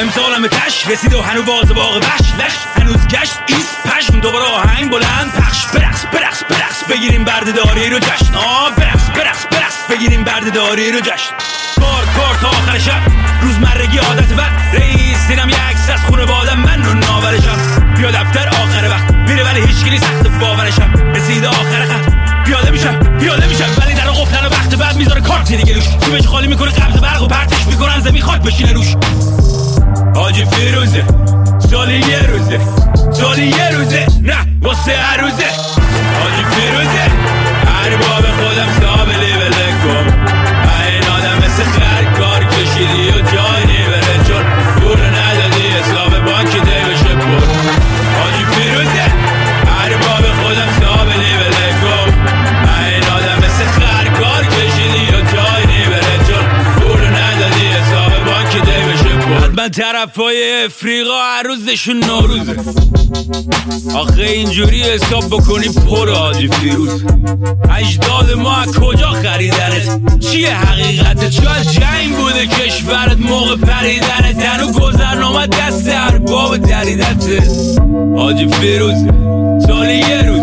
امسالم به تش رسید و هنو باز باغ وحش هنوز گشت ایست پشم دوباره آهنگ بلند پخش برقص بگیریم بردهداری رو جشن برقص بگیریم بردهداری رو جشن کار تا آخر شب روزمرگی عادت بد رئیس دیدم یه عکس از خونواده من رو ناورشم بیا دفتر آخر وقت میره ولی هیچکی سخت باورشم رسید آخر خط پیاده میشم ولی در قفلن و وقت بعد میذاره کارت دیگه روش جیبش خالی میکنه قبض برق و پرتش میکنن زمین خاک بشینه روش حاجی فیروزه سالی یه روزه نه واسه هر روزه حاجی فیروزه ارباب خودم سابلی بلکم این آدم مثل خر کار کشیدی و جای نیبره چون پول ندادی حساب بانکی دیوشه پر حاجی فیروزه ارباب خودم سابلی بلکم این آدم مثل خر کار کشیدی و جای نیبره چون پول ندادی حساب بانکی دیوشه پر حتما طرفای افریقا هر روزشون نوروزه آخه اینجوری حساب بکنی پر حاجی فیروز اجداد ما از کجا خریدنت چیه حقیقتت شاید جنگ بوده کشورت موقع پریدنت هنو گذرنامه دست ارباب دریدته حاجی فیروز سالی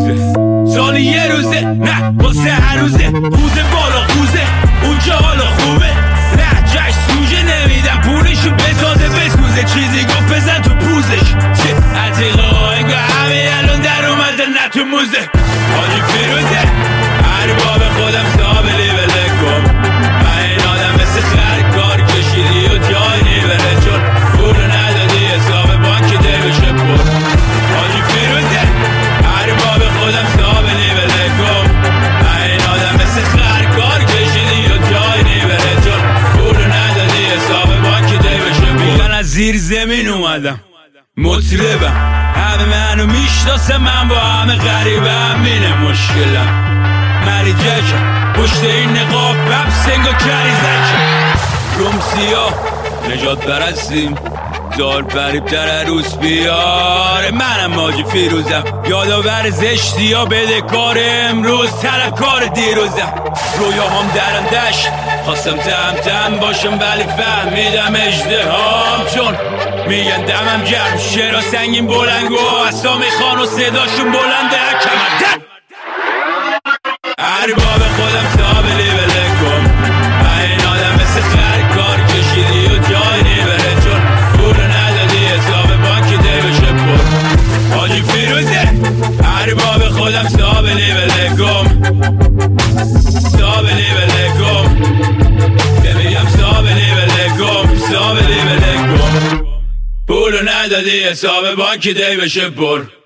یه روزه نه واسه هر روزه بوزه بالا خوزه اونجا حالا خوبه نه جشن سوژه نمیدم پولشو بسازه بسوزه چیزی گفت بزن تو پوزش چه عتیقه انگاه همه الان در اومده نه تو موزه حاجی فیروزه ارباب خودم سابلی بلکم این آدم مثل خر کار کشیدی و جای نیبره چون پول ندادی حساب بانکی دیوشه پر حاجی فیروزه ارباب خودم سابلی بلکم این آدم مثل خر کار کشیدی و جای نیبره چون پول ندادی حساب بانکی دیوشه پر من از زیر زمین اومدم مطربم همه منو میشناسه من با همه غریبم اینه مشکلم مریجکم پشت این نقاب بب سنگا کریزکم روم سیاه نجات برستیم زار فریبتر عروس بیاره منم حاجی فیروزم یادآور زشتی ها بده کار امروز طلبکار دیروزم رویاهام درم دشت خواستم تهم باشم ولی فهمیدم اژدهام چون میگن دمم گرم شعرها سنگین بلنگ و اسامی خان و صداشون بلنده کمردن ارباب خودم سابلی بلکم این آدم مثل خر کار کشیدی و جای نیبره چون پول ندادی حساب بانکی دیوشه پر حاجی فیروزه ارباب خودم سابلی بلکم ببیم سابلی بلکم پول ندادی حساب بانکی دیوشه پر